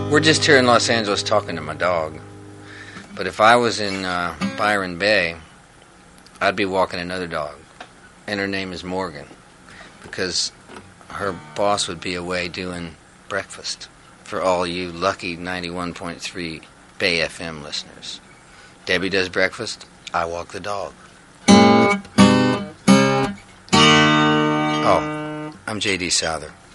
We're just here in Los Angeles talking to my dog. But if I was in Byron Bay, I'd be walking another dog. And her name is Morgan. Because her boss would be away doing breakfast for all you lucky 91.3 Bay FM listeners. Debbie does breakfast, I walk the dog. Oh, I'm J.D. Souther.